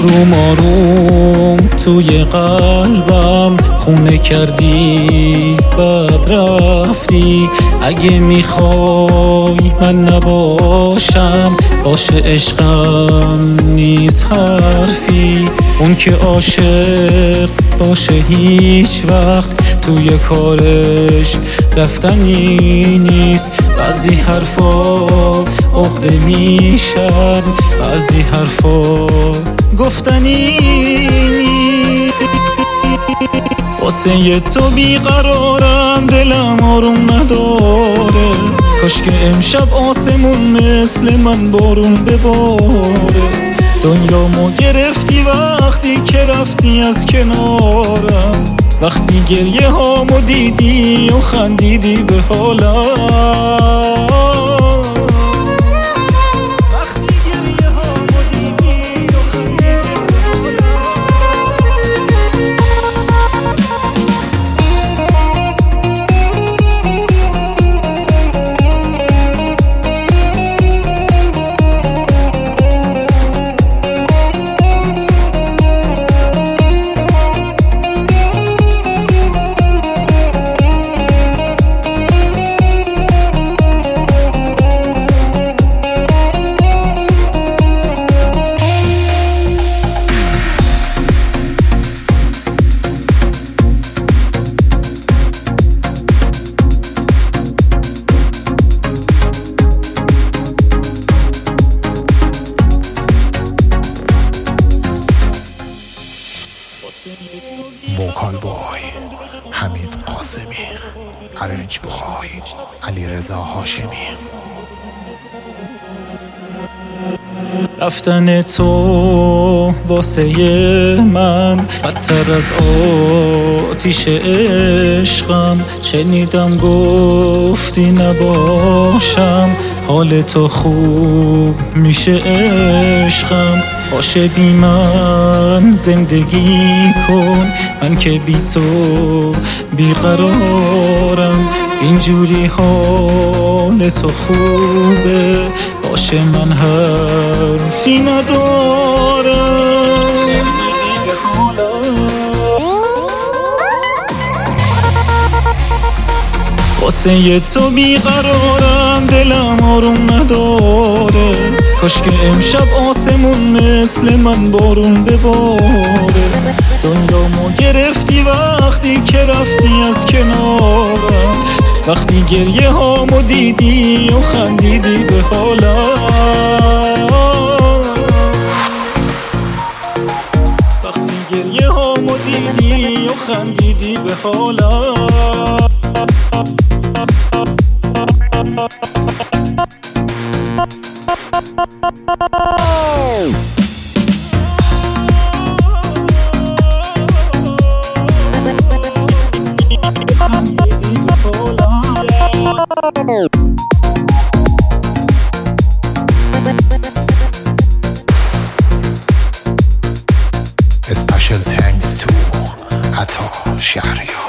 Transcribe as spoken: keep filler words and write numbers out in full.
آروم آروم توی قلبم خونه کردی بعد رفتی. اگه میخوای من نباشم باشه، عشقم نیست حرفی. اون که عاشق باشه هیچ وقت توی کارش رفتنی نیست. بعضی حرفا عقده میشن، بعضی حرفا گفتنی نیست. واسه تو بیقرارم، دلم آروم نداره. کاش که امشب آسمون مثل من بارون بباره. دنیامو گرفتی وقتی که رفتی از کنارم، وقتی گریه هامو دیدی و خندیدی به حالم. وکال بای حمید قاسمی، ارنج بای علیرضا هاشمی. رفتن تو واسه من بدتر از آتیش عشقم. شنیدم گفتی نباشم، حال تو خوب میشه عشقم. باشه بی من زندگی کن، من که بی تو بیقرارم. اینجوری حال تو خوبه، باشه من حرفی ندارم. واسه تو بیقرارم، دلم آروم نداره. کاش که امشب آسمون مثل من بارون بباره. دنیامو گرفتی وقتی که رفتی از کنارم، وقتی گریه هامو دیدی و خندیدی به حالم. وقتی گریه هامو دیدی و خندیدی به حالم. Special thanks to Atta Shahriar.